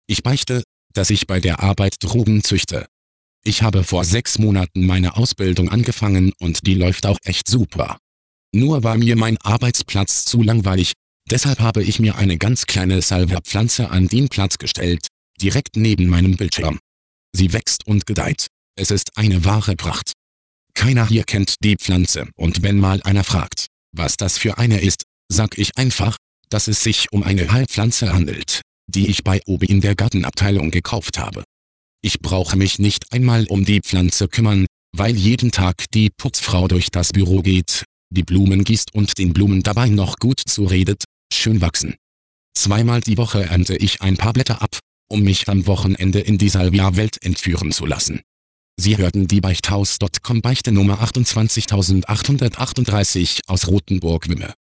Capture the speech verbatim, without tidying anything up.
Ich beichte, dass ich bei der Arbeit Drogen züchte. Ich habe vor sechs Monaten meine Ausbildung angefangen und die läuft auch echt super. Nur war mir mein Arbeitsplatz zu langweilig, deshalb habe ich mir eine ganz kleine Salvia-Pflanze an den Platz gestellt, direkt neben meinem Bildschirm. Sie wächst und gedeiht. Es ist eine wahre Pracht. Keiner hier kennt die Pflanze und wenn mal einer fragt, was das für eine ist, sag ich einfach, dass es sich um eine Heilpflanze handelt, die ich bei Obi in der Gartenabteilung gekauft habe. Ich brauche mich nicht einmal um die Pflanze kümmern, weil jeden Tag die Putzfrau durch das Büro geht, die Blumen gießt und den Blumen dabei noch gut zuredet, schön wachsen. Zweimal die Woche ernte ich ein paar Blätter ab, um mich am Wochenende in die Salvia-Welt entführen zu lassen. Sie hörten die Beichthaus Punkt com Beichte Nummer achtundzwanzigtausendachthundertachtunddreißig aus Rothenburg-Wümme.